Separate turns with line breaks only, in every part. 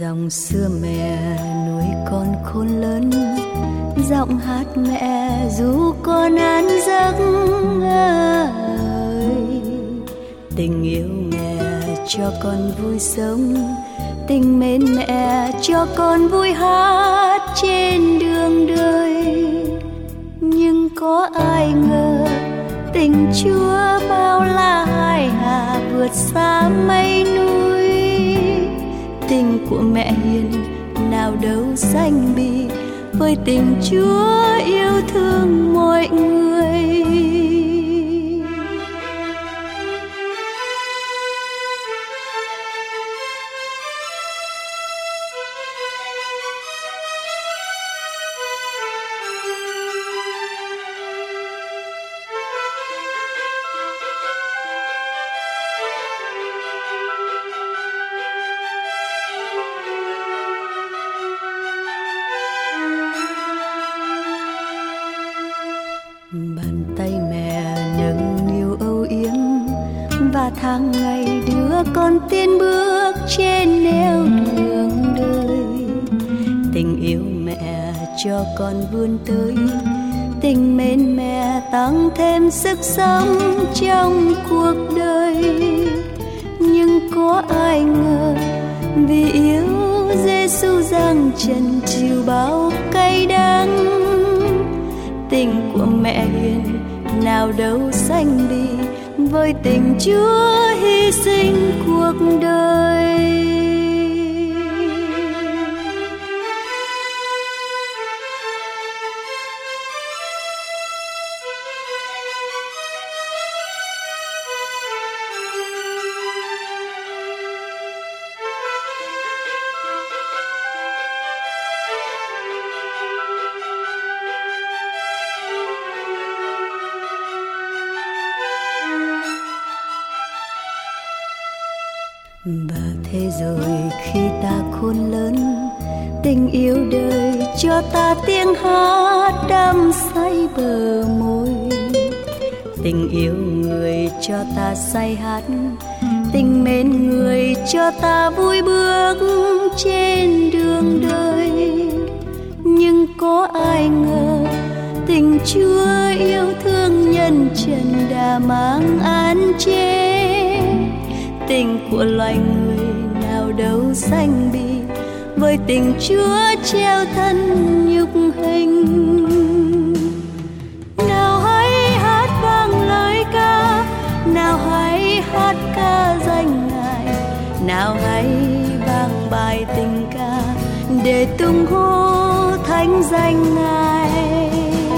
Lòng xưa mẹ nuôi con khôn lớn, giọng hát mẹ ru con an giấc ơi. Tình yêu mẹ cho con vui sống, tình mến mẹ cho con vui hát trên đường đời. Nhưng có ai ngờ tình Chúa bao la hải hà vượt xa mây núi. Tình của mẹ hiền nào đâu sánh bì với tình Chúa yêu thương mọi người. Bàn tay mẹ nâng niu âu yếm và tháng ngày đưa con tiến bước trên nẻo đường đời. Tình yêu mẹ cho con vươn tới, tình mến mẹ tăng thêm sức sống trong cuộc đời. Nhưng có ai ngờ vì yêu Giêsu giang trần chịu bao cay đắng. Tình của mẹ hiền nào đâu sánh bì với tình Chúa hy sinh cuộc đời. Và thế rồi khi ta khôn lớn, tình yêu đời cho ta tiếng hát đắm say bờ môi. Tình yêu người cho ta say hát, tình mến người cho ta vui bước trên đường đời. Nhưng có ai ngờ tình Chúa yêu thương nhân trần đã mang án chế. Tình của loài người nào đâu sánh bì với tình Chúa treo thân nhục hình. Nào hãy hát vang lời ca, nào hãy hát ca danh Ngài, nào hãy vang bài tình ca để tung hô thánh danh Ngài.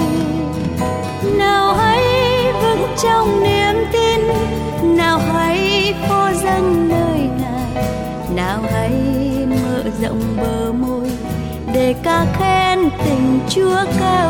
Nào hãy vững trong niềm tin, nào hãy phó dâng nơi Ngài, nào hãy mở rộng bờ môi để ca khen tình Chúa ca